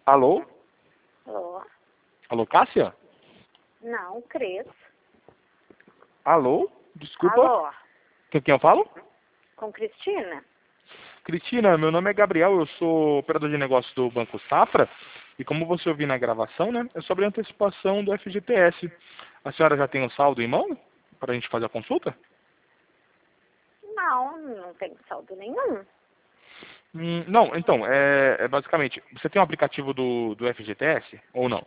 Alô? Alô? Alô, Cássia? Não, Cris. Alô? Desculpa. Alô? Com quem eu falo? Com Cristina? Cristina, meu nome é Gabriel, eu sou operador de negócios do Banco Safra. E como você ouviu na gravação, né? É sobre a antecipação do FGTS. A senhora já tem o saldo em mão para a gente fazer a consulta? Não, não tem saldo nenhum. Não, então, basicamente, você tem um aplicativo do FGTS ou não?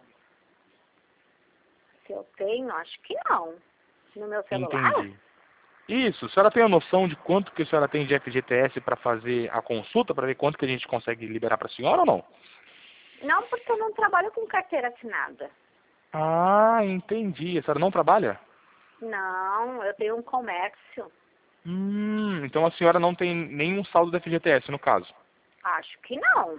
Se eu tenho, acho que não. No meu celular? Entendi. Isso, a senhora tem a noção de quanto que a senhora tem de FGTS para fazer a consulta, para ver quanto que a gente consegue liberar para a senhora ou não? Não, porque eu não trabalho com carteira assinada. Ah, entendi. A senhora não trabalha? Não, eu tenho um comércio. Então a senhora não tem nenhum saldo do FGTS, no caso. Acho que não.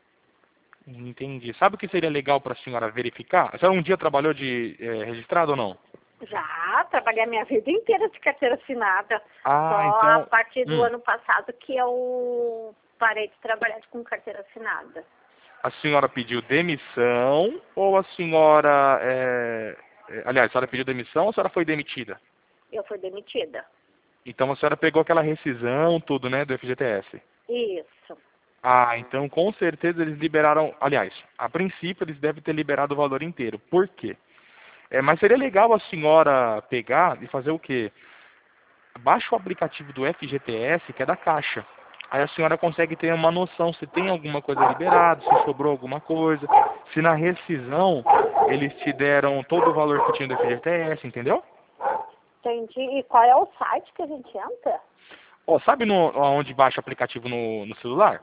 Entendi. Sabe o que seria legal para a senhora verificar? A senhora um dia trabalhou de registrado ou não? Já trabalhei a minha vida inteira de carteira assinada. Ah, Só a então... partir do ano passado que eu parei de trabalhar com carteira assinada. A senhora pediu demissão ou a senhora... aliás, a senhora pediu demissão ou a senhora foi demitida? Eu fui demitida. Então a senhora pegou aquela rescisão, tudo, né, do FGTS. Isso. Ah, então com certeza eles liberaram... Aliás, a princípio eles devem ter liberado o valor inteiro. Por quê? Mas seria legal a senhora pegar e fazer o quê? Baixa o aplicativo do FGTS, que é da Caixa. Aí a senhora consegue ter uma noção se tem alguma coisa liberada, se sobrou alguma coisa, se na rescisão eles te deram todo o valor que tinha do FGTS, entendeu? Entendi. E qual é o site que a gente entra? Ó, sabe onde baixa o aplicativo no celular?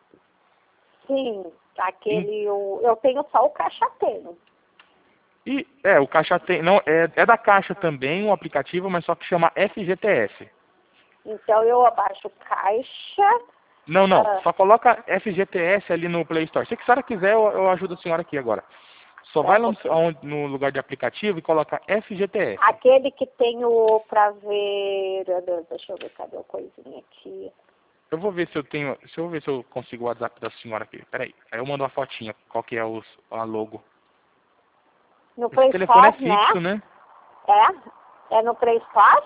Sim, Em- eu tenho só o Caixa Tem. o Caixa tem, não, é da Caixa também o aplicativo, mas só que chama FGTS. Então eu abaixo Caixa. Não, não, ah, só coloca FGTS ali no Play Store. Se a senhora quiser, eu ajudo a senhora aqui agora. Só vai é lá porque no lugar de aplicativo e coloca FGTS. aquele que tem o prazer. Deixa eu ver, cadê a coisinha aqui? Eu vou ver se eu tenho, se eu ver se eu consigo o WhatsApp da senhora aqui. Peraí, aí eu mando uma fotinha, qual que é a logo. No Esse Play telefone é Store, fixo, né? né? É no Play Store?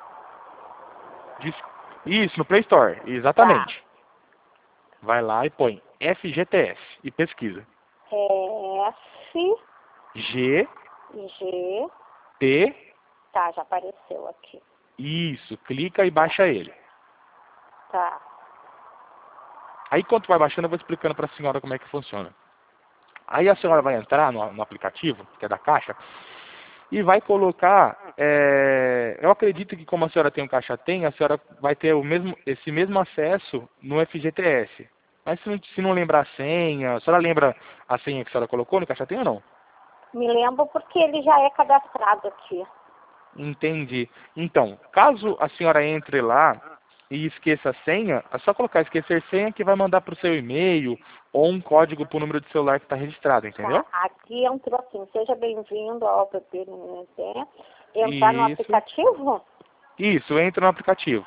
Diz- Isso, no Play Store, Tá. exatamente. Vai lá e põe FGTS e pesquisa. F, G, G. T, Tá, já apareceu aqui. isso, clica e baixa ele. Tá. Aí quando vai baixando, eu vou explicando para a senhora como é que funciona. Aí a senhora vai entrar no aplicativo, que é da Caixa, e vai colocar, eu acredito que como a senhora tem um Caixa Tem, a senhora vai ter esse mesmo acesso no FGTS. Mas se não lembrar a senha, a senhora lembra a senha que a senhora colocou no Caixa Tem ou não? Me lembro porque ele já é cadastrado aqui. Entendi. Então, caso a senhora entre lá e esqueça a senha, é só colocar esquecer senha que vai mandar para o seu e-mail ou um código para o número de celular que está registrado, Tá, entendeu? aqui entrou assim, seja bem-vindo ao PPNT. Entrar no Isso. aplicativo? Isso, entra no aplicativo.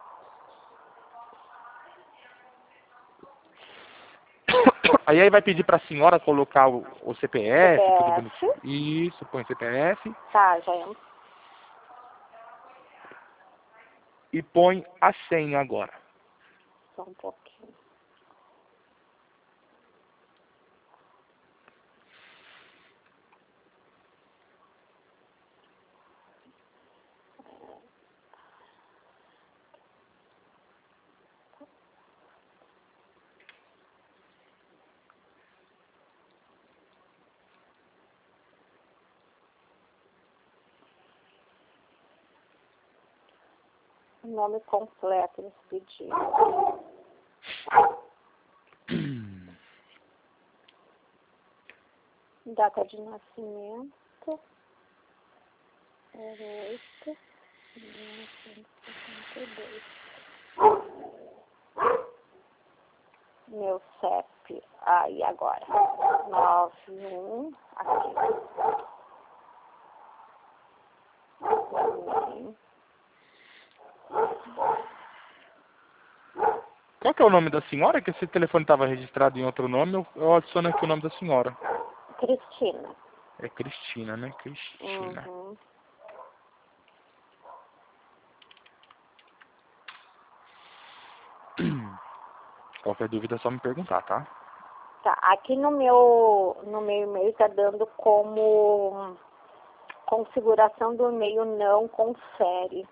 Aí vai pedir para a senhora colocar o CPF, tudo bonitinho. CPF. Isso, põe CPF Tá, já entrou. e põe a senha agora. Só um pouquinho. O nome completo eles pediram. Data de nascimento. 08 1962. Meu CEP. Aí agora. 91. Aqui. Também. Qual que é o nome da senhora? Que esse telefone estava registrado em outro nome, eu adiciono aqui o nome da senhora. Cristina. É Cristina, né? Cristina. Uhum. Qualquer dúvida é só me perguntar, tá? Tá, aqui no meu e-mail tá dando como configuração do e-mail não confere.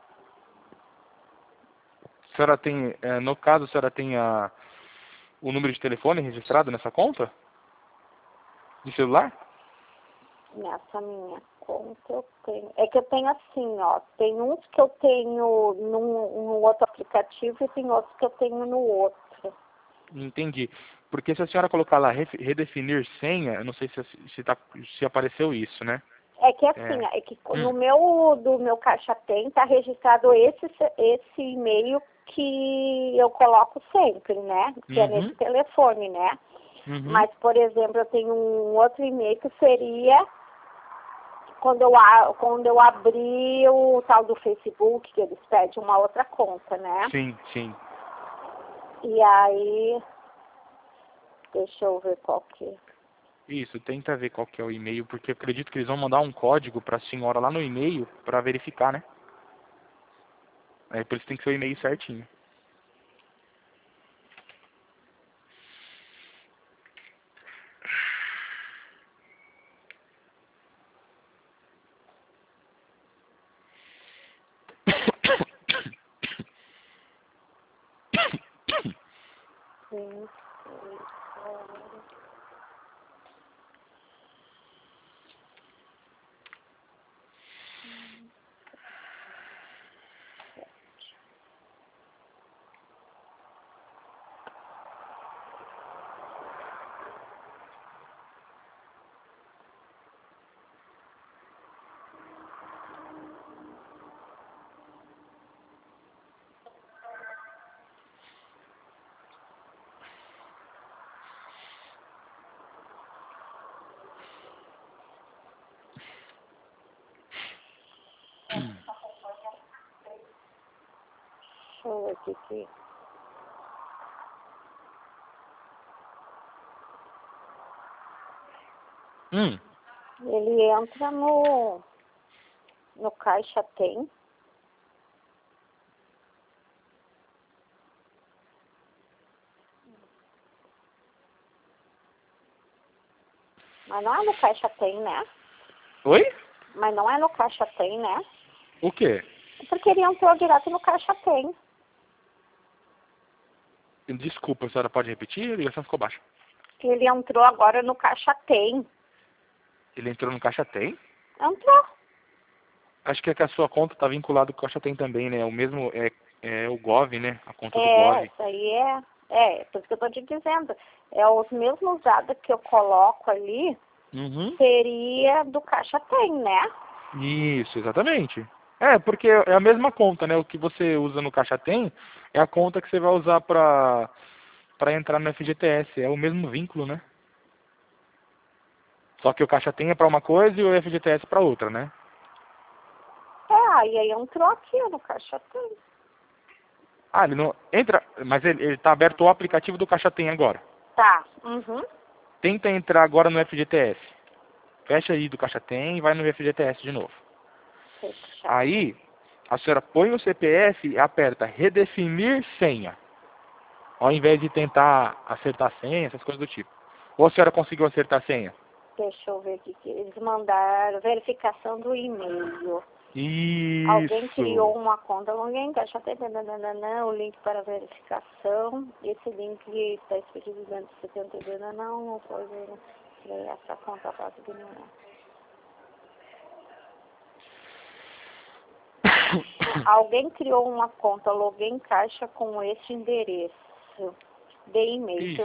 A senhora tem, no caso, a senhora tem o número de telefone registrado nessa conta? De celular? Nessa minha conta eu tenho. É que eu tenho assim, ó. Tem uns que eu tenho num outro aplicativo e tem outros que eu tenho no outro. Entendi. Porque se a senhora colocar lá redefinir senha, eu não sei se apareceu isso, né? É que assim, é que do meu Caixa Tem tá registrado esse e-mail que eu coloco sempre, né? Que é nesse telefone, né? Mas, por exemplo, eu tenho um outro e-mail que seria quando eu abri o tal do Facebook, que eles pedem uma outra conta, né? Sim, sim. E aí, deixa eu ver qual que é. Isso, tenta ver qual que é o e-mail, porque eu acredito que eles vão mandar um código para a senhora lá no e-mail para verificar, né? Aí por isso tem que ser o e-mail certinho. Sim. Deixa eu ver aqui. Ele entra no Caixa Tem. Mas não é no Caixa Tem, né? Oi? Mas não é no Caixa Tem, né? O quê? Porque ele entrou direto no Caixa Tem. Desculpa, a senhora pode repetir? A ligação ficou baixa. Ele entrou agora no Caixa Tem. Ele entrou no Caixa Tem? Entrou. Acho que é que a sua conta está vinculada com o Caixa Tem também, né? O mesmo é o Gov, né? A conta do Gov. Isso aí por isso que eu tô te dizendo. É os mesmos dados que eu coloco ali, seria do Caixa Tem, né? Isso, exatamente. Porque é a mesma conta, né? O que você usa no Caixa Tem é a conta que você vai usar para entrar no FGTS. É o mesmo vínculo, né? Só que o Caixa Tem é para uma coisa e o FGTS para outra, né? Aí entrou aqui no Caixa Tem. Ele não entra, mas ele tá aberto o aplicativo do Caixa Tem agora. Tá. Tenta entrar agora no FGTS. Fecha aí do Caixa Tem e vai no FGTS de novo. Fechar. Aí, a senhora põe o CPF e aperta redefinir senha. Ao invés de tentar acertar a senha, essas coisas do tipo. Ou a senhora conseguiu acertar a senha? Deixa eu ver aqui que eles mandaram verificação do e-mail. Isso. Alguém criou uma conta, alguém Caixa Tem, o link para verificação. Esse link está escrito 272, não foi essa conta base de não. Alguém criou uma conta Login Caixa com esse endereço de e-mail.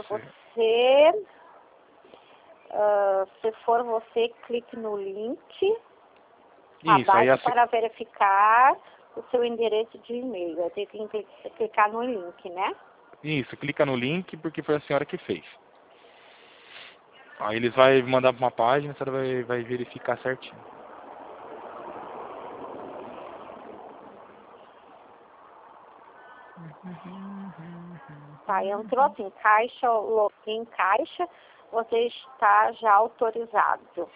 Se for você, clique no link abaixo para verificar o seu endereço de e-mail. Vai ter que clicar no link, né? Isso, clica no link porque foi a senhora que fez. Aí eles vão mandar para uma página, a senhora vai verificar certinho. Tá, entrou assim, caixa, login caixa, você está já autorizado.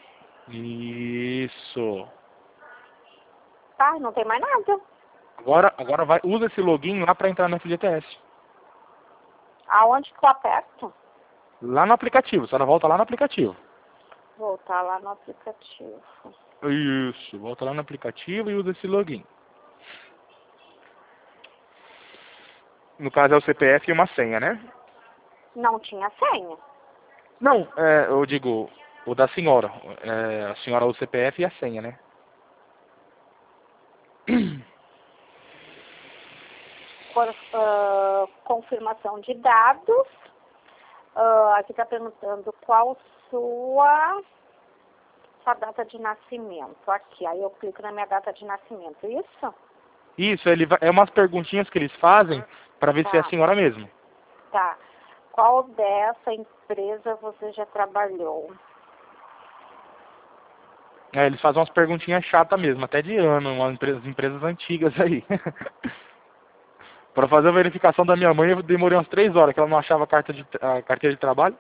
Isso. Tá, não tem mais nada. Agora usa esse login lá para entrar no FGTS. Aonde que eu aperto? Lá no aplicativo, você volta lá no aplicativo. Voltar lá no aplicativo. Isso, volta lá no aplicativo e usa esse login. No caso é o CPF e uma senha, né? Não tinha senha. Não, eu digo o da senhora. A senhora usa o CPF e a senha, né? Confirmação de dados. Aqui está perguntando qual sua data de nascimento. Aqui, aí eu clico na minha data de nascimento. Isso? Isso, é umas perguntinhas que eles fazem para ver se é a Tá. senhora mesmo. Tá. Qual dessa empresa você já trabalhou? Eles fazem umas perguntinhas chatas mesmo, até de ano, umas empresas antigas aí. Para fazer a verificação da minha mãe, eu demorei umas 3 horas, que ela não achava a carteira de trabalho.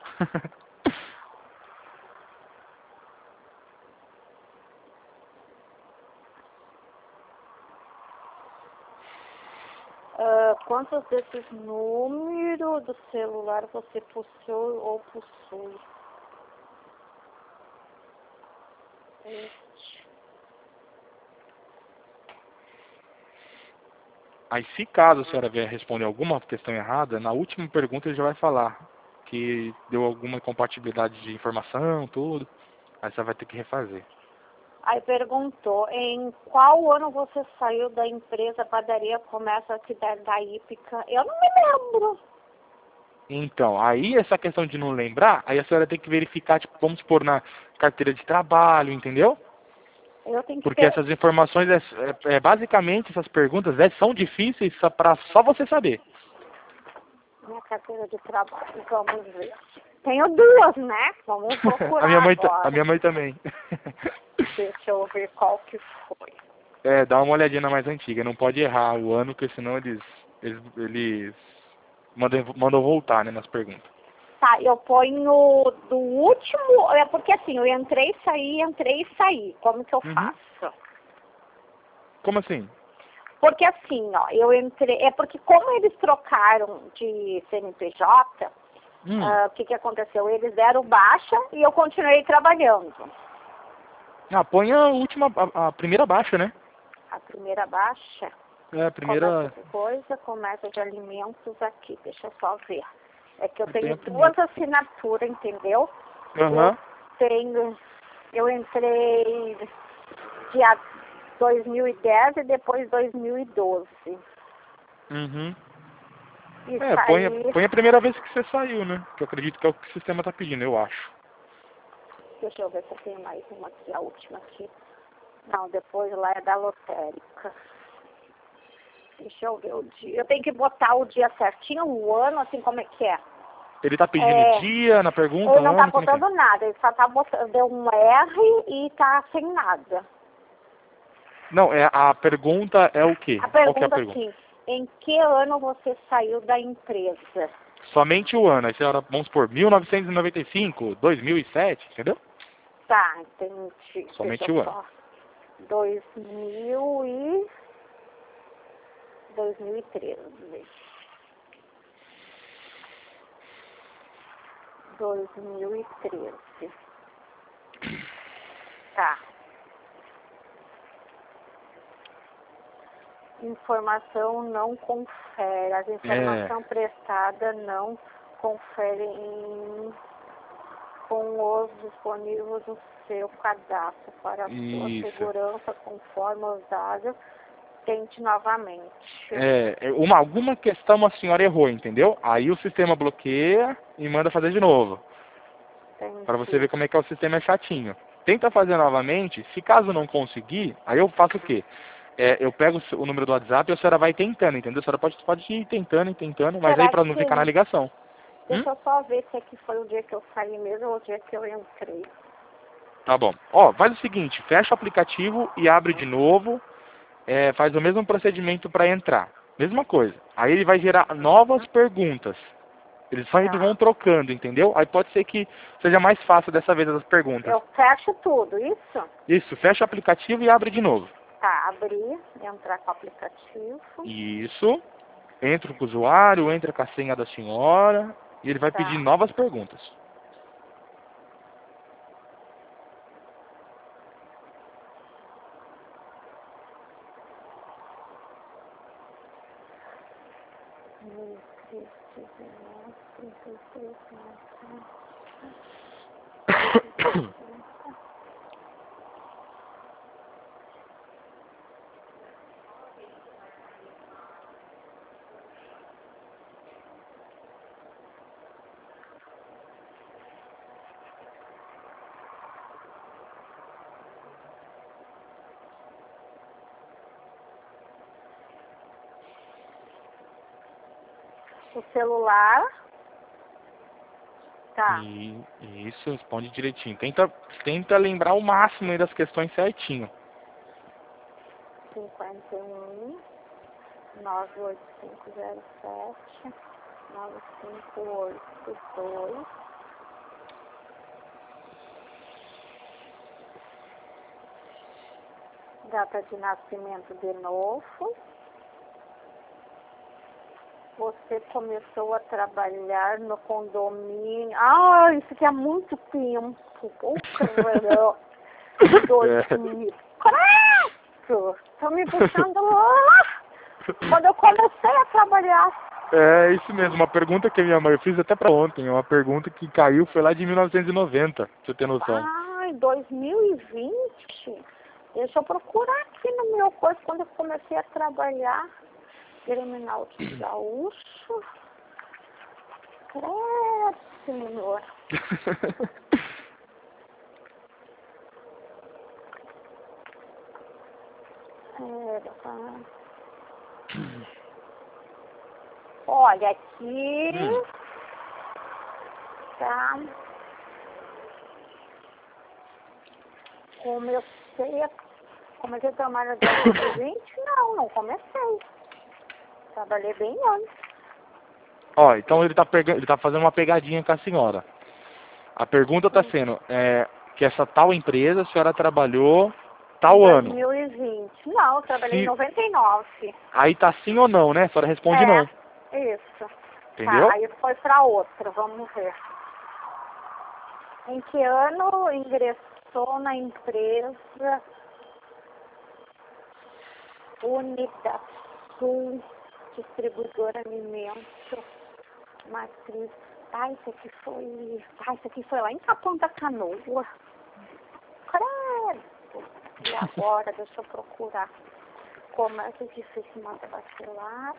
Quantos desses números do celular você possui ou possui? Este. Aí, se caso a senhora vier responder alguma questão errada, na última pergunta ele já vai falar que deu alguma incompatibilidade de informação, tudo. Aí você vai ter que refazer. Aí perguntou, em qual ano você saiu da empresa Padaria Comércio aqui da Ípica? Eu não me lembro. Então, aí essa questão de não lembrar, aí a senhora tem que verificar, tipo, vamos supor, na carteira de trabalho, entendeu? Eu tenho que Porque essas informações, basicamente, essas perguntas são difíceis para só você saber. minha carteira de trabalho, vamos ver. Tenho duas, né? Vamos procurar A minha mãe também. Deixa eu ver qual que foi. Dá uma olhadinha na mais antiga. Não pode errar o ano, porque senão eles mandam voltar, né, nas perguntas. Tá, eu ponho do último, porque assim, eu entrei e saí. Como que eu faço? Como assim? Porque assim, ó, eu entrei, porque como eles trocaram de CNPJ, o que aconteceu? Eles deram baixa e eu continuei trabalhando. Põe a primeira baixa, né? A primeira baixa? A primeira... Comércio de alimentos aqui, deixa eu só ver. É que eu tenho duas assinaturas, entendeu? Eu entrei dia 2010 e depois 2012. Põe a primeira vez que você saiu, né? Que eu acredito que é o que o sistema tá pedindo, eu acho. Deixa eu ver se eu tenho mais uma aqui, a última aqui. Não, depois lá é da lotérica. Deixa eu ver o dia. Eu tenho que botar o dia certinho, o ano, assim, como é que é? Ele tá pedindo dia na pergunta? Ele não tá botando nada, ele só tá botando, deu um R e tá sem nada. Não, a pergunta é o quê? A pergunta assim, em que ano você saiu da empresa? Somente o ano. Aí você, vamos supor, 1995, 2007, entendeu? Tá, entendi. Somente o ano. 2013. 2013. Tá. Informação não confere. As informações prestadas não conferem com os disponíveis no seu cadastro para a sua segurança conforme usado. Tente novamente. Alguma questão a senhora errou, entendeu? Aí o sistema bloqueia e manda fazer de novo. Para você ver como é que o sistema é chatinho. Tenta fazer novamente. Se caso não conseguir, aí eu faço o quê? Eu pego o número do WhatsApp e a senhora vai tentando, entendeu? A senhora pode ir tentando, mas aí para não ficar na ligação. Deixa eu só ver se aqui foi o dia que eu saí mesmo ou o dia que eu entrei. Tá bom. Faz o seguinte, fecha o aplicativo e abre de novo. Faz o mesmo procedimento para entrar. Mesma coisa. Aí ele vai gerar novas perguntas. Eles vão trocando, entendeu? Aí pode ser que seja mais fácil dessa vez as perguntas. Eu fecho tudo, isso? Isso, fecha o aplicativo e abre de novo. Tá, abrir, entrar com o aplicativo. Isso. Entra com o usuário, entra com a senha da senhora e ele vai pedir novas perguntas. O celular. Tá. E isso, responde direitinho. Tenta lembrar o máximo aí das questões certinho. 51 98507 9582. Data de nascimento de novo. Você começou a trabalhar no condomínio. Ah, isso aqui é muito tempo. Puxa, 2004. Estão me puxando lá. Quando eu comecei a trabalhar. É isso mesmo, uma pergunta que a minha mãe fez até pra ontem. Uma pergunta que caiu, foi lá de 1990, pra você ter noção. Ai, 2020. Deixa eu procurar aqui no meu coisa quando eu comecei a trabalhar. Criminal de Gaúcho. Credo, senhor. Olha, aqui tá. Comecei a trabalhar em 2020? Não comecei. Trabalhei bem antes. Ó, então ele tá fazendo uma pegadinha com a senhora. A pergunta tá sendo, que essa tal empresa a senhora trabalhou tal ano. 2020. Não, eu trabalhei em 99. Aí tá sim ou não, né? A senhora responde não. Isso. Entendeu? Tá, aí foi pra outra, vamos ver. Em que ano ingressou na empresa Unidasul, distribuidora alimento, matriz. Isso aqui foi lá em Capão da Canoa. Credo! E agora, deixa eu procurar. Comércio de fechamento bacelar.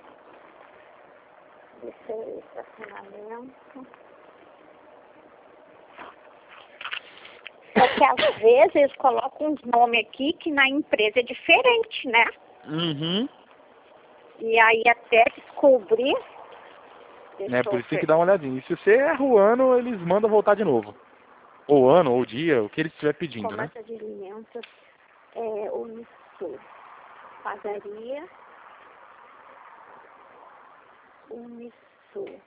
Estacionamento. Porque às vezes eles colocam uns nomes aqui que na empresa é diferente, né? Uhum. E aí até descobrir. Por isso tem que dar uma olhadinha. E se você erra o ano, eles mandam voltar de novo. Ou ano, ou dia, o que eles estiver pedindo, Comércio de alimentos, Unisul. Padaria. Unisul.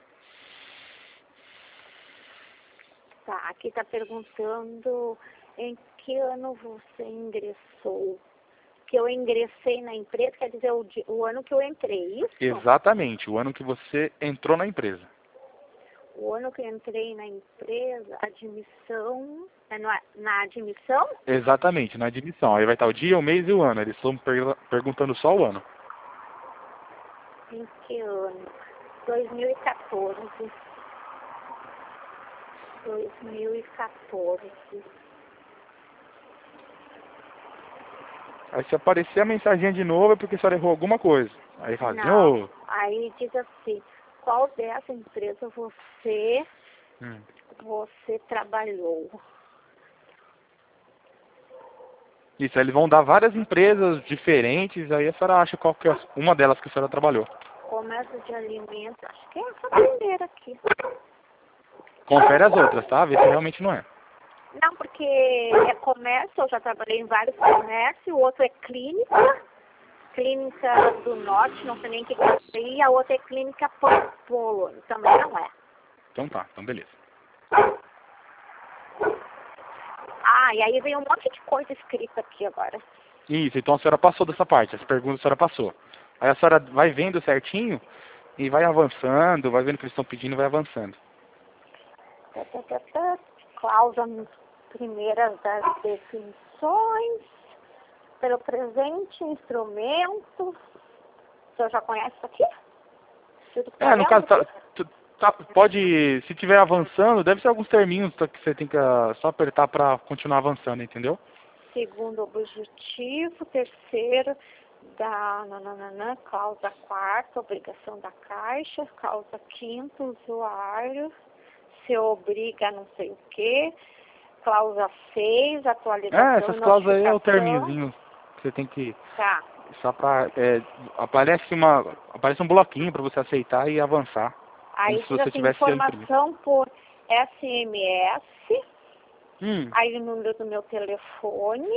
Tá, aqui tá perguntando em que ano você ingressou. Que eu ingressei na empresa, quer dizer, o ano que eu entrei, isso? Exatamente, o ano que você entrou na empresa. O ano que eu entrei na empresa, admissão, na admissão? Exatamente, na admissão. Aí vai estar o dia, o mês e o ano. Eles estão perguntando só o ano. Em que ano? 2014. 2014. Aí se aparecer a mensaginha de novo é porque a senhora errou alguma coisa. Aí fala, não. Aí diz assim, qual dessa empresa você trabalhou? Isso, aí eles vão dar várias empresas diferentes, aí a senhora acha qual que é uma delas que a senhora trabalhou. Comércio de alimentos, acho que é essa primeira aqui. Confere as outras, tá? Vê se realmente não é. Não, porque é comércio, eu já trabalhei em vários comércios, o outro é clínica Clínica do Norte, não sei nem o que é isso aí, e a outra é Clínica Polo, também não é. Então tá, então beleza. Ah, e aí vem um monte de coisa escrita aqui agora. Isso, então a senhora passou dessa parte, as perguntas a senhora passou. Aí a senhora vai vendo certinho e vai avançando, vai vendo o que eles estão pedindo e vai avançando. Cláusula primeiras das definições, pelo presente instrumento. O senhor já conhece isso aqui? Tudo que tá No lendo caso, aqui? pode, se tiver avançando, deve ser alguns terminhos que você tem que só apertar para continuar avançando, entendeu? Segundo objetivo, terceiro, cláusula quarta, obrigação da Caixa, cláusula quinta, usuário, se obriga a não sei o quê, cláusula 6, atualização Essas e cláusulas aí é o notificação. terminhozinho que você tem que... Tá. Só para... aparece um bloquinho para você aceitar e avançar. Aí Como se diz você assim, tivesse informação por SMS, Hum. aí o número do meu telefone,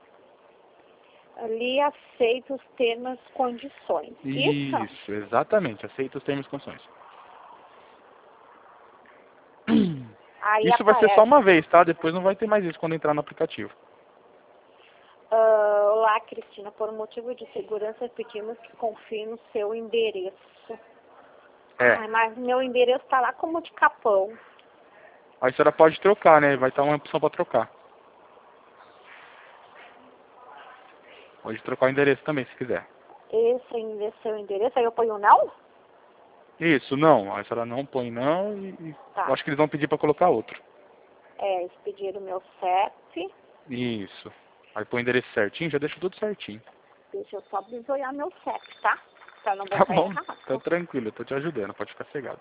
ali aceito os termos e condições. Isso, exatamente. Aceita os termos e condições. Aí Isso vai ser aparece, só uma vez, tá? Depois não vai ter mais isso quando entrar no aplicativo. olá, Cristina, por motivo de segurança pedimos que confie no seu endereço. Ai, mas meu endereço está lá como de Capão. Aí a senhora pode trocar, né? Vai estar uma opção para trocar. Pode trocar o endereço também, se quiser. Esse é seu endereço, aí eu ponho não? Isso, não. Aí a senhora não põe não e Tá. eu acho que eles vão pedir para colocar outro. Eles pediram o meu CEP. Isso. Aí põe o endereço certinho, já deixa tudo certinho. Deixa eu só bisoiar meu CEP, tá? Pra não Tá botar bom, errado. tá tranquilo, eu tô te ajudando, pode ficar cegado.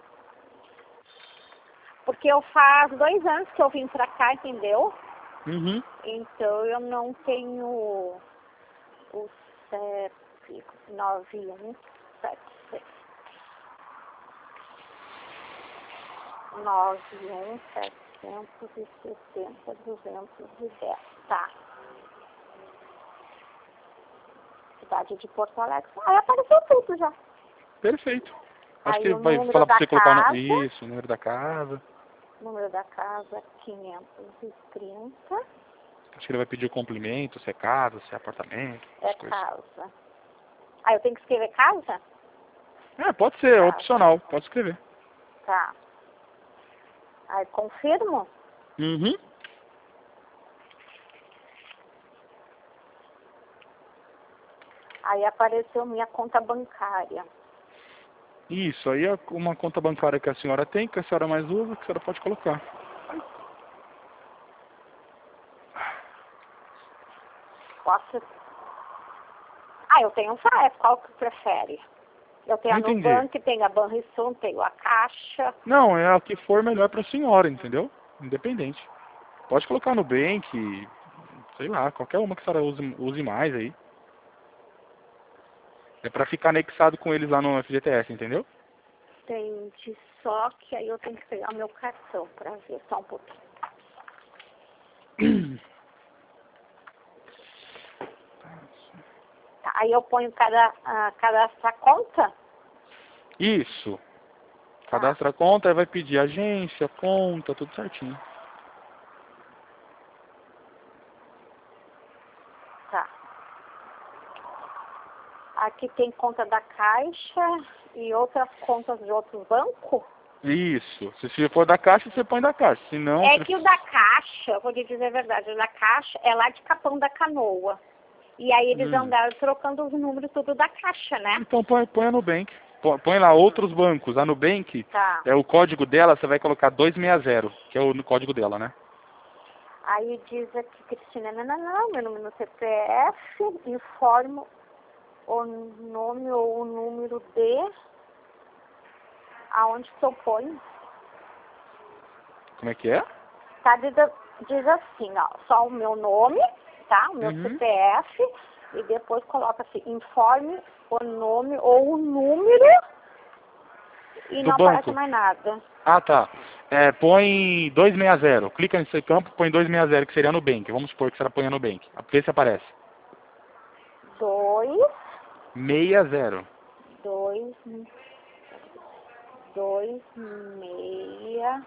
Porque eu faz 2 anos que eu vim pra cá, entendeu? Uhum. Então eu não tenho o CEP 9176. 91760-210. Tá. Cidade de Porto Alegre. Aí apareceu tudo já. Perfeito. Acho Aí que o vai número falar pra da você colocar casa. isso, o número da casa. Número da casa 530. Acho que ele vai pedir o complemento, se é casa, se é apartamento. É Essas coisas. casa. Aí eu tenho que escrever casa? Pode ser, é Casa. opcional, pode escrever. Tá. Aí confirmo? Uhum. Aí apareceu minha conta bancária. Isso, aí é uma conta bancária que a senhora tem, que a senhora mais usa, que a senhora pode colocar. Posso... Ah, eu tenho várias. Qual que prefere? Eu tenho Não a entendi. Nubank, tenho a Banrisul, tenho a Caixa. Não, é a que for melhor pra senhora, entendeu? Independente. Pode colocar no Bank, sei lá, qualquer uma que a senhora use mais aí. É pra ficar anexado com eles lá no FGTS, entendeu? Entendi. Só que aí eu tenho que pegar meu cartão pra ver só um pouquinho. Tá, aí eu ponho cadastrar conta? Isso. Cadastra a conta, aí vai pedir agência, conta, tudo certinho. Tá. Aqui tem conta da Caixa e outras contas de outros bancos? Isso. Se for da Caixa, você põe da Caixa. Se não... É que o da Caixa, vou lhe dizer a verdade, o da Caixa é lá de Capão da Canoa. E aí eles andaram trocando os números tudo da Caixa, né? Então põe a Nubank. Põe lá outros bancos. A Nubank, Tá. o código dela, você vai colocar 260, que é o código dela, né? Aí diz aqui, Cristina, meu número no CPF, informo o nome ou o número de... Aonde que eu ponho? Como é que é? Tá, diz assim, ó, só o meu nome, tá? O meu CPF, e depois coloca assim, informe o nome ou o número, e não aparece mais nada. Ah, tá. Põe 260. Clica nesse campo, põe 260, que seria no Nubank. Vamos supor que você ponha no Nubank. Vê se aparece. 2, 60. 260.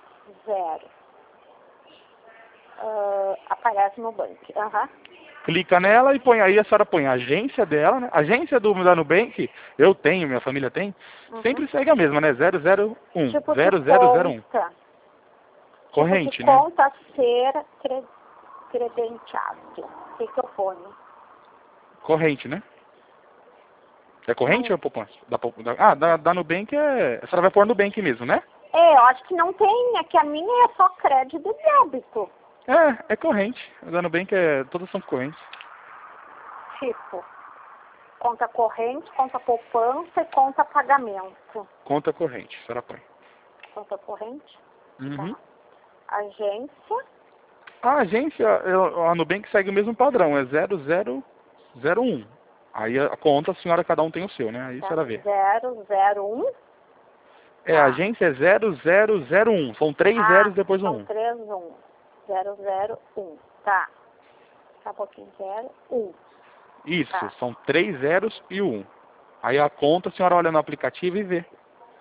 Aparece no banco. Clica nela e põe aí, a senhora põe a agência dela, né? A agência da Nubank, eu tenho, minha família tem, sempre segue a mesma, né? 001. Tipo 0001. Corrente, tipo de né? conta a ser credenciado. O que eu ponho? Corrente, né? É corrente ou poupança? Da Nubank a senhora vai pôr Nubank mesmo, né? Eu acho que não tem, é que a minha é só crédito e débito. É corrente. A da Nubank todas são correntes. Tipo, conta corrente, conta poupança e conta pagamento. Conta corrente, a senhora põe. Conta corrente? Uhum. Tá. Agência? A agência, a Nubank segue o mesmo padrão, é 0001. Aí a conta, a senhora, cada um tem o seu, né? Aí a senhora vê. 001? A agência é 0001. São 3 zeros depois do 1. São 3 1. 001. Tá. Tá um pouquinho. 01. Isso, Tá. são 3 zeros e 1. Aí a conta, a senhora olha no aplicativo e vê.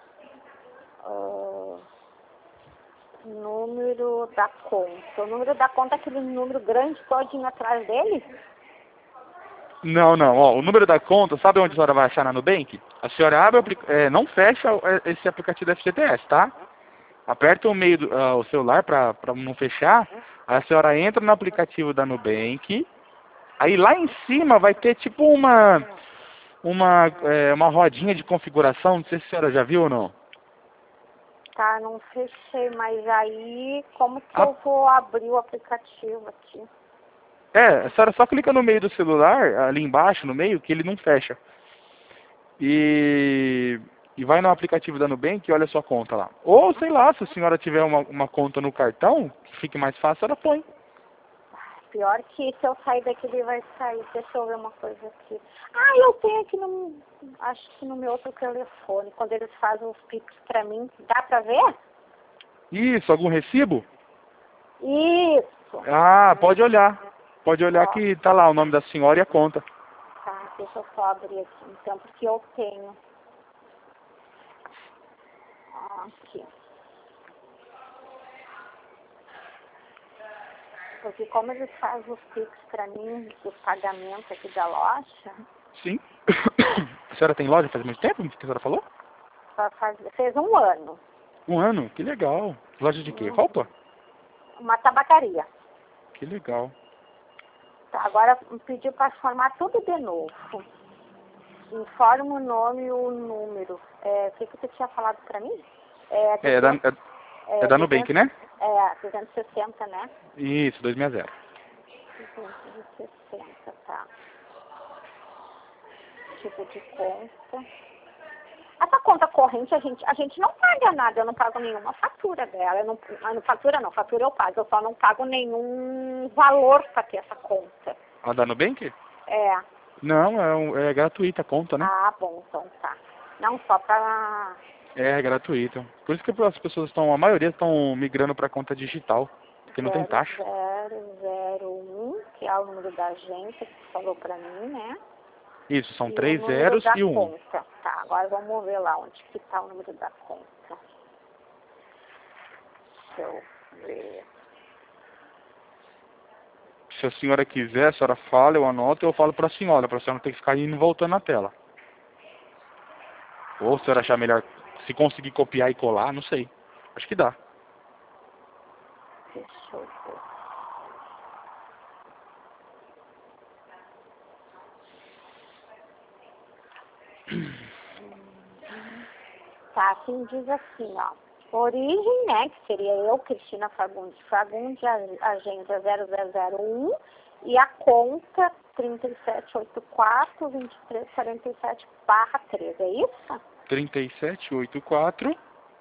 Número da conta. O número da conta é aquele número grande todinho atrás dele? Não. Ó, o número da conta, sabe onde a senhora vai achar na Nubank? A senhora abre, não fecha esse aplicativo da FGTS, tá? Aperta o meio o celular para não fechar. Aí a senhora entra no aplicativo da Nubank. Aí lá em cima vai ter tipo uma rodinha de configuração. Não sei se a senhora já viu ou não. Tá, não fechei, mas aí como que eu vou abrir o aplicativo aqui? A senhora só clica no meio do celular, ali embaixo, no meio, que ele não fecha. E vai no aplicativo da Nubank e olha a sua conta lá. Ou, sei lá, se a senhora tiver uma conta no cartão, que fique mais fácil, ela põe. Pior que se eu sair daqui, ele vai sair. Deixa eu ver uma coisa aqui. Eu tenho aqui acho que no meu outro telefone, quando eles fazem os Pix pra mim. Dá pra ver? Isso, algum recibo? Isso. Pode olhar. Pode olhar que tá lá o nome da senhora e a conta. Tá, deixa eu só abrir aqui, então, porque eu tenho. Aqui. Porque como eles fazem os Pix pra mim, os pagamentos aqui da loja... Sim. A senhora tem loja faz muito tempo, que a senhora falou? Fez 1 ano. 1 ano? Que legal. Loja de quê? Roupa? Uma tabacaria. Que legal. Tá, agora pediu para formar tudo de novo. Informa o nome e o número. O que você tinha falado para mim? É da Nubank, né? 260, né? Isso, 260. 260, tá. Tipo de conta. Essa conta corrente, a gente não paga nada, eu não pago nenhuma fatura dela. Fatura eu pago, eu só não pago nenhum valor para ter essa conta. A da Nubank? É. Não, é gratuita a conta, né? Bom, então tá. Não, só para... É gratuito. Por isso que as pessoas a maioria estão migrando para conta digital, porque não tem taxa. 001, que é o número da agência que você falou para mim, né? Isso, são 3 zeros e 1. Conta. Tá, agora vamos ver lá onde que tá o número da conta. Deixa eu ver. Se a senhora quiser, a senhora fala, eu anoto e eu falo para a senhora não ter que ficar indo e voltando na tela. Ou se a senhora achar melhor, se conseguir copiar e colar, não sei. Acho que dá. Deixa eu ver. Tá, assim diz assim, ó. Origem, né, que seria eu, Cristina Fagundes, agência 0001, e a conta 3784-2347/13, é isso? 3784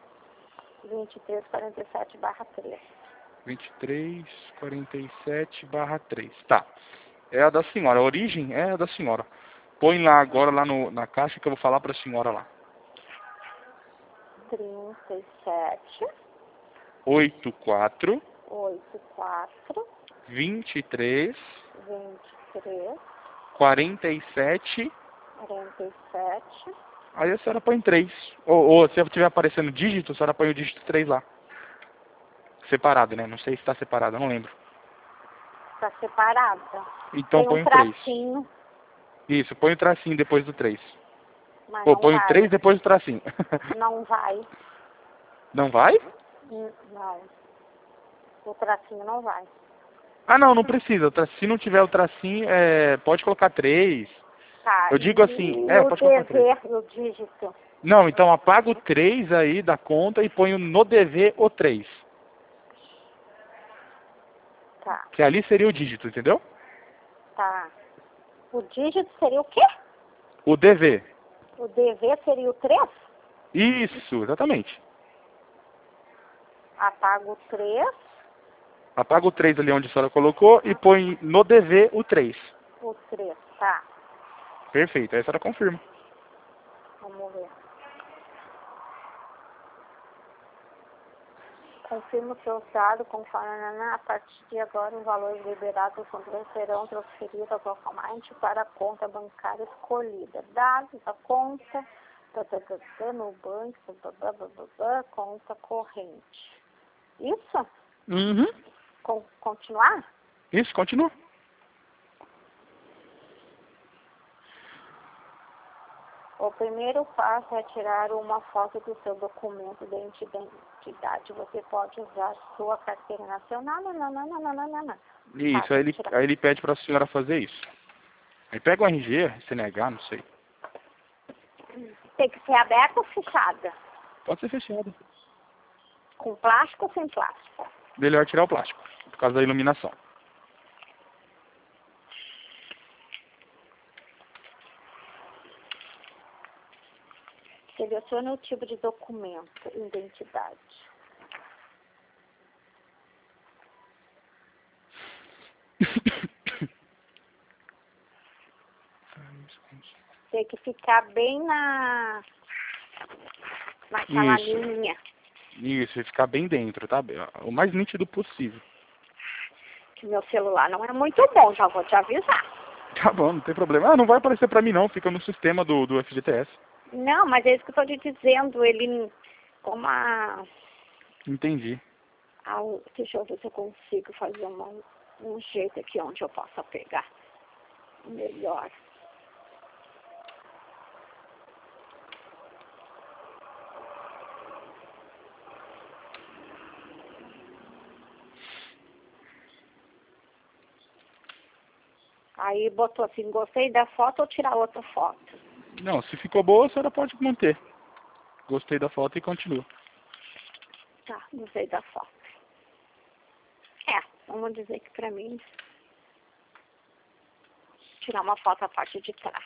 2347/13. 2347/3. Tá. É a da senhora. A origem é a da senhora. Põe lá agora, lá na caixa, que eu vou falar para a senhora lá. 37 84 23 23 47 47. Aí a senhora põe 3. Ou se estiver aparecendo dígito, a senhora põe o dígito 3 lá. Separado, né? Não sei se está separado, eu não lembro. Tá separada. Então Tem põe um o 3. tracinho, Isso, põe o tracinho depois do 3. mas Ou não põe o vai. 3 depois do tracinho. Não vai. Não vai? Não. O tracinho não vai. Ah, não, não precisa. Se não tiver o tracinho, pode colocar 3. Tá. Eu digo assim, E o pode colocar 3. DV, o dígito? Não, então apaga o 3 aí da conta e põe no DV o 3. Tá. Que ali seria o dígito, entendeu? Tá. O dígito seria o quê? O DV. O DV seria o 3? Isso, exatamente. Apago o 3. Apaga o 3 ali onde a senhora colocou e põe no DV o 3. O 3, tá. Perfeito, aí a senhora confirma. Vamos ver. Confirmo seus dados conforme a partir de agora os valores liberados serão transferidos automaticamente para a conta bancária escolhida. Dados da conta, no banco, conta corrente. Isso? Uhum. Continuar? Isso, continua. O primeiro passo é tirar uma foto do seu documento de identidade. Você pode usar sua carteira nacional. Não. Isso, aí ele pede para a senhora fazer isso. Aí pega o RG, CNH, não sei. Tem que ser aberta ou fechada? Pode ser fechado. Com plástico ou sem plástico? Melhor tirar o plástico, por causa da iluminação. Selecione o tipo de documento, identidade. Tem que ficar bem naquela linha. Isso, e ficar bem dentro, tá? O mais nítido possível. Que meu celular não é muito bom, já vou te avisar. Tá bom, não tem problema. Ah, não vai aparecer pra mim não, fica no sistema do FGTS. Não, mas é isso que eu tô te dizendo, ele como Entendi. deixa eu ver se eu consigo fazer um jeito aqui onde eu possa pegar melhor. Aí botou assim, gostei da foto ou tirar outra foto? Não, se ficou boa, a senhora pode manter. Gostei da foto e continua. Tá, gostei da foto. Vamos dizer que pra mim, tirar uma foto a parte de trás.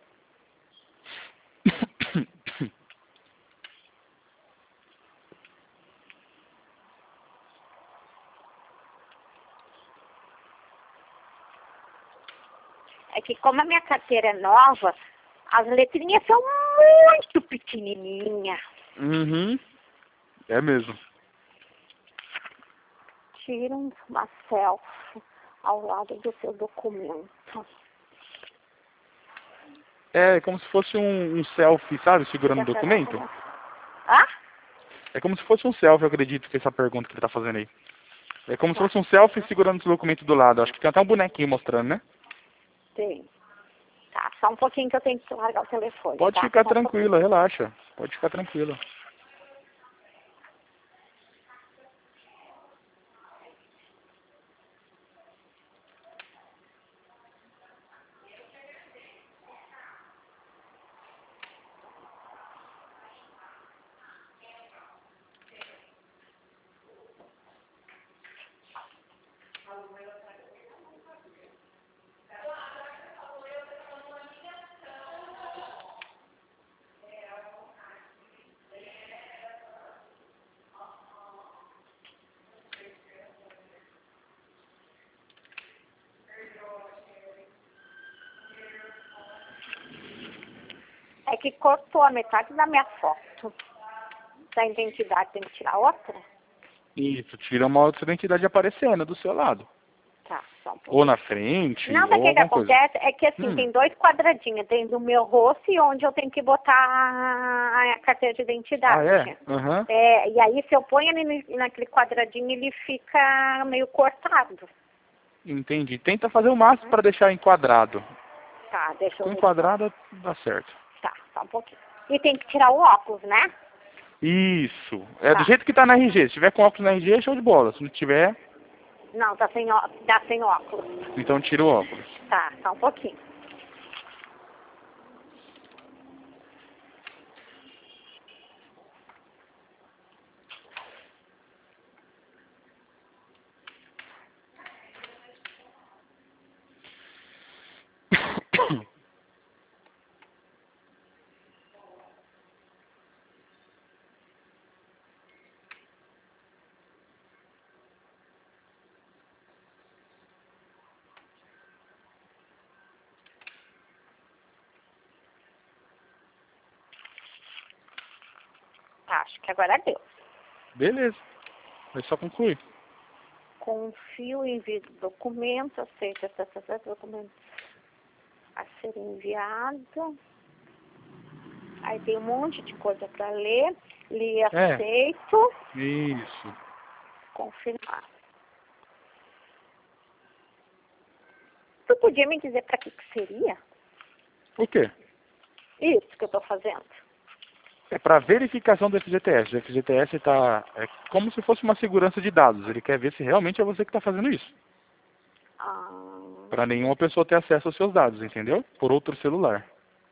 É que como a minha carteira é nova, as letrinhas são muito pequenininhas. Uhum. É mesmo. Tira uma selfie ao lado do seu documento. É como se fosse um selfie, sabe? Segurando o documento. Ah? É como se fosse um selfie, eu acredito, que essa pergunta que ele tá fazendo aí. É como se fosse um selfie segurando o documento do lado. Acho que tem até um bonequinho mostrando, né? Tem. Tá, só um pouquinho que eu tenho que largar o telefone. Pode tá? ficar Só um tranquila, relaxa. Pode ficar tranquila. É que cortou a metade da minha foto. Da identidade, tem que tirar outra? Isso, tira uma outra identidade aparecendo do seu lado. Tá. só um pouquinho. Ou na frente, Não, ou sabe o que alguma coisa. acontece? É que assim, tem 2 quadradinhos, tem do meu rosto e onde eu tenho que botar a carteira de identidade. Ah, é? Aham. E aí se eu ponho ele naquele quadradinho, ele fica meio cortado. Entendi. Tenta fazer o máximo para deixar enquadrado. Tá, deixa eu Com ver. enquadrado, dá certo. Tá, só um pouquinho. E tem que tirar o óculos, né? Isso. É Tá. do jeito que tá na RG. Se tiver com óculos na RG, show de bola. Se não tiver, Não, tá sem óculos. então tira o óculos. Tá, só um pouquinho. Acho que agora deu. Beleza. É só concluir. Confio em envio do documento, aceita documento a ser enviado. Aí tem um monte de coisa para ler. Li aceito. Isso. Confirmar. Tu podia me dizer para que seria? O quê? Isso que eu estou fazendo. É para verificação do FGTS. O FGTS é como se fosse uma segurança de dados. Ele quer ver se realmente é você que está fazendo isso. Para nenhuma pessoa ter acesso aos seus dados, entendeu? Por outro celular.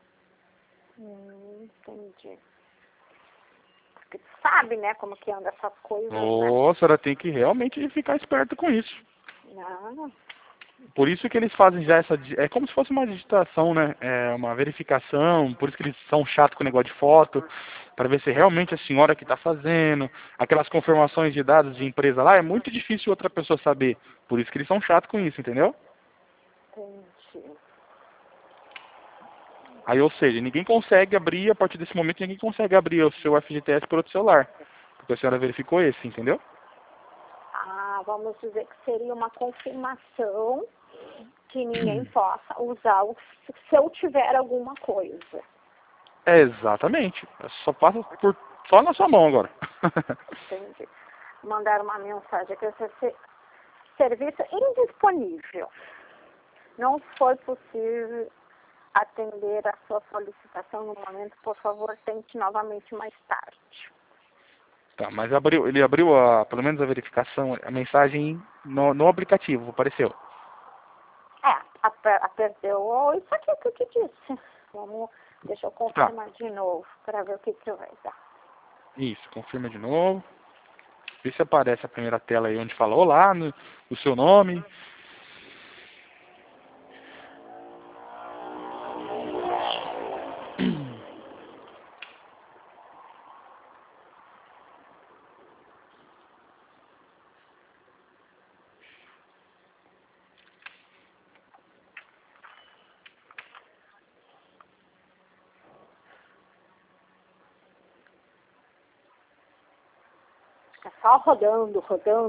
Entendi. Porque tu sabe, né, como que anda essas coisas, né? A senhora tem que realmente ficar esperto com isso. Não. Por isso que eles fazem já essa... É como se fosse uma digitação, né? É uma verificação. Por isso que eles são chatos com o negócio de foto. Para ver se realmente a senhora que está fazendo. Aquelas confirmações de dados de empresa lá, é muito difícil outra pessoa saber. Por isso que eles são chatos com isso, entendeu? Entendi. Aí, ou seja, ninguém consegue abrir, a partir desse momento, ninguém consegue abrir o seu FGTS por outro celular. Porque a senhora verificou esse, entendeu? Vamos dizer que seria uma confirmação que ninguém possa usar se eu tiver alguma coisa. Exatamente. Só passa só na sua mão agora. Entendi. Mandar uma mensagem que esse serviço indisponível. Não foi possível atender a sua solicitação no momento. Por favor, tente novamente mais tarde. Tá, mas ele abriu pelo menos a verificação, a mensagem no aplicativo, apareceu. Apertou isso aqui que eu te disse. Deixa eu confirmar de novo para ver o que vai dar. Isso, confirma de novo. Vê se aparece a primeira tela aí onde fala olá, o seu nome. Fica só rodando.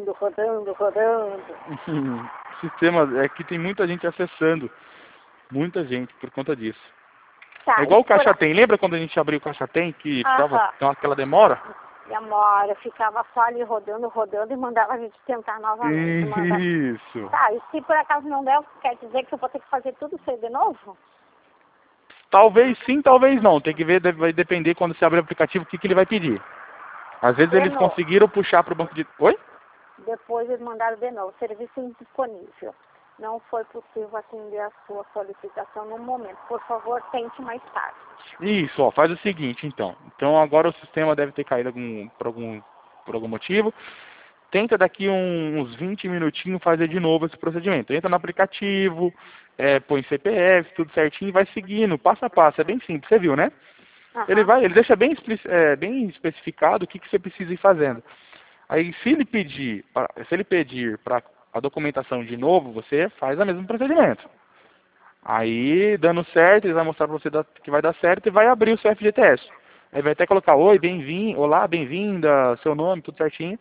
O sistema é que tem muita gente acessando. Muita gente por conta disso. Tá, é igual o Caixa Tem. Lembra quando a gente abriu o Caixa Tem que precisava ter aquela demora? Demora, ficava só ali rodando e mandava a gente tentar novamente. Isso. Tá, e se por acaso não der, quer dizer que eu vou ter que fazer tudo isso aí de novo? Talvez sim, talvez não. Tem que ver, vai depender quando você abrir o aplicativo o que ele vai pedir. Às vezes eles conseguiram puxar para o banco de... Oi? Depois eles mandaram de novo, serviço indisponível. Não foi possível atender a sua solicitação no momento. Por favor, tente mais tarde. Isso, faz o seguinte, então. Então agora o sistema deve ter caído por algum motivo. Tenta daqui uns 20 minutinhos fazer de novo esse procedimento. Entra no aplicativo, põe CPF, tudo certinho e vai seguindo, passo a passo. É bem simples, você viu, né? Ele deixa bem especificado o que você precisa ir fazendo. Aí se ele pedir para a documentação de novo, você faz o mesmo procedimento. Aí, dando certo, ele vai mostrar para você que vai dar certo e vai abrir o seu FGTS. Aí vai até colocar, oi, bem-vindo, olá, bem-vinda, seu nome, tudo certinho.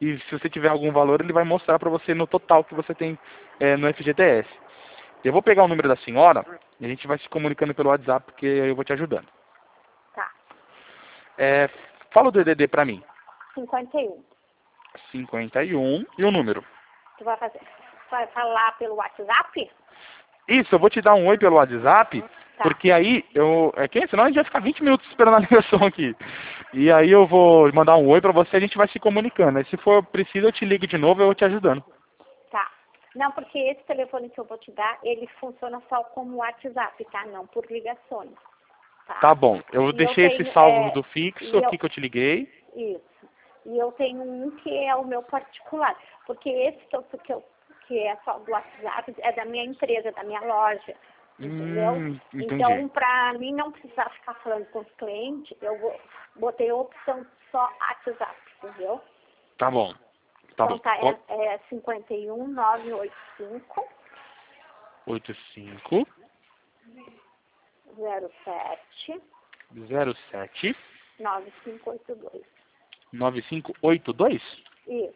e se você tiver algum valor, ele vai mostrar para você no total que você tem no FGTS. Eu vou pegar o número da senhora e a gente vai se comunicando pelo WhatsApp, porque eu vou te ajudando. Tá. Fala o DDD para mim. 51. 51 e o número. Tu vai falar pelo WhatsApp? Isso, eu vou te dar um oi pelo WhatsApp, Tá. porque aí senão a gente vai ficar 20 minutos esperando a ligação aqui. E aí eu vou mandar um oi pra você e a gente vai se comunicando. Aí se for preciso eu te ligo de novo e eu vou te ajudando. Tá. Não, porque esse telefone que eu vou te dar, ele funciona só como WhatsApp, tá? Não por ligações. Tá bom, eu deixei esse salvo do fixo aqui que eu te liguei. Isso. E eu tenho um que é o meu particular. Porque esse que é só do WhatsApp é da minha empresa, da minha loja. Entendeu? Entendi. Então, pra mim não precisar ficar falando com os clientes, eu botei a opção só WhatsApp, entendeu? Tá bom. Tá então bom. Tá, é 51 985 85 07 07 9582. 9582? Isso.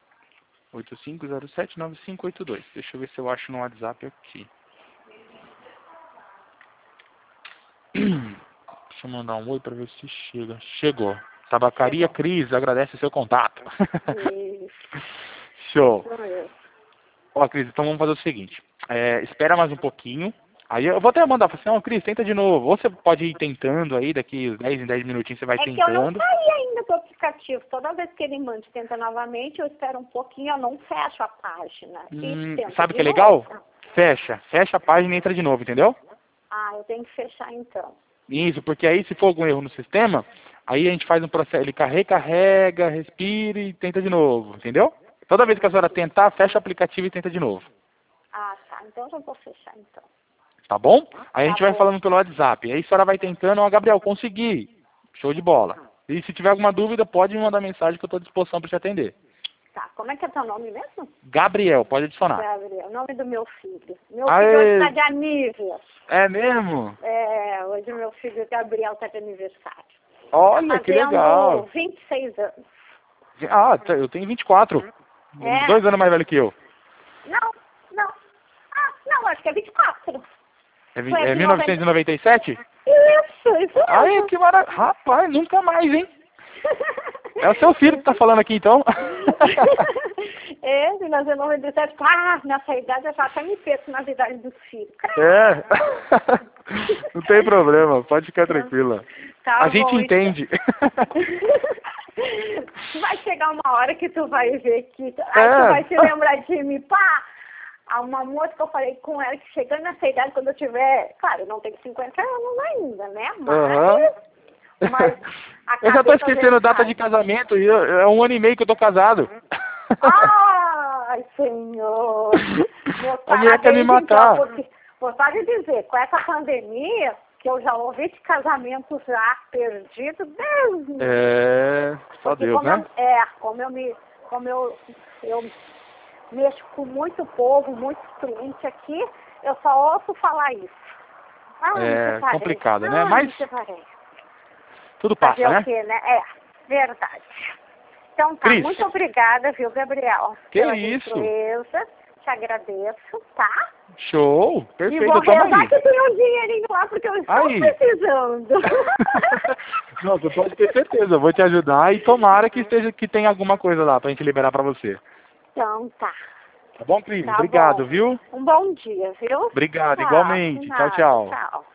8507-9582. Deixa eu ver se eu acho no WhatsApp aqui. Deixa eu mandar um oi pra ver se chega. Chegou. Tabacaria Cris, agradece o seu contato. Isso. Show. Isso. Ó, Cris, então vamos fazer o seguinte. Espera mais um pouquinho. Aí eu vou até mandar pra você, não, Cris, tenta de novo. Ou você pode ir tentando aí, daqui 10 em 10 minutinhos você vai tentando. É que eu não saí ainda do aplicativo. Toda vez que ele manda tenta novamente, eu espero um pouquinho, eu não fecho a página. Sabe o que é legal? Fecha a página e entra de novo, entendeu? Ah, eu tenho que fechar então. Isso, porque aí se for algum erro no sistema, aí a gente faz um processo, ele recarrega, respira e tenta de novo, entendeu? Toda vez que a senhora tentar, fecha o aplicativo e tenta de novo. Ah, tá. Então eu já vou fechar então. Tá bom? Aí a gente vai falando pelo WhatsApp. Aí a senhora vai tentando, ó, Gabriel, consegui. Show de bola. E se tiver alguma dúvida, pode me mandar mensagem que eu estou à disposição para te atender. Tá, como é que é teu nome mesmo? Gabriel, pode adicionar. Gabriel, nome do meu filho. Meu filho hoje está de aniversário. É mesmo? Hoje meu filho Gabriel está de aniversário. Olha, que legal. 26 anos. Ah, eu tenho 24. 2 anos mais velho que eu. Não. Não, acho que é 24. É 1997? Isso. Ai, que maravilha. Rapaz, nunca mais, hein? É o seu filho que tá falando aqui, então. 1997. Nessa idade eu já até me perco nas idades dos filhos. Não tem problema, pode ficar tranquila. Tá a gente entende. Vai chegar uma hora que tu vai ver que... Aí tu vai se lembrar de mim. Pá! Há uma moça que eu falei com ela que chegando nessa idade, quando eu tiver... Claro, eu não tenho 50 anos ainda, né? Mas eu já tô esquecendo data de casamento e é 1 ano e meio que eu tô casado. Ai, senhor! A mulher quer me matar. Então, porque, vou só te dizer, com essa pandemia, que eu já ouvi de casamentos já perdidos mesmo. Só porque Deus, né? Como eu mexo com muito povo, muitos clientes aqui, eu só ouço falar isso. Complicado, né? Mas tudo passa, fazer né? O quê, né? Verdade. Então tá, Cris. muito obrigada, viu, Gabriel? Que pela isso? gentileza. Te agradeço, tá? Show, perfeito, E vou tamo rezar aí. que tem um dinheirinho lá, porque eu estou precisando. Não, você pode ter certeza, eu vou te ajudar e tomara que tenha alguma coisa lá pra gente liberar pra você. Então tá. Tá bom, Cris? Tá Obrigado, bom. viu? Um bom dia, viu? Obrigado, igualmente. Tchau, tchau. Tchau.